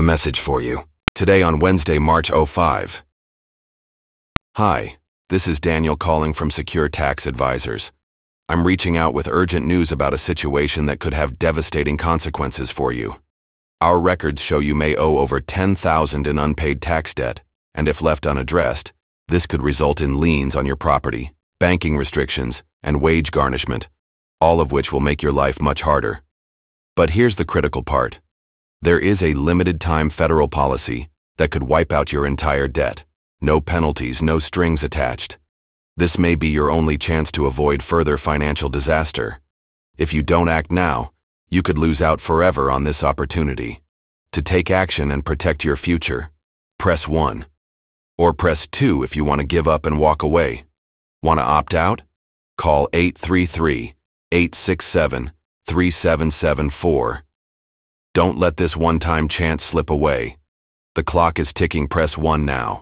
A message for you. Today on Wednesday, March 05. Hi, this is Daniel calling from Secure Tax Advisors. I'm reaching out with urgent news about a situation that could have devastating consequences for you. Our records show you may owe over $10,000 in unpaid tax debt, and if left unaddressed, this could result in liens on your property, banking restrictions, and wage garnishment, all of which will make your life much harder. But here's the critical part. There is a limited-time federal policy that could wipe out your entire debt. No penalties, no strings attached. This may be your only chance to avoid further financial disaster. If you don't act now, you could lose out forever on this opportunity. To take action and protect your future, press 1. Or press 2 if you want to give up and walk away. Want to opt out? Call 833-867-3774. Don't let this one-time chance slip away. The clock is ticking. Press 1 now.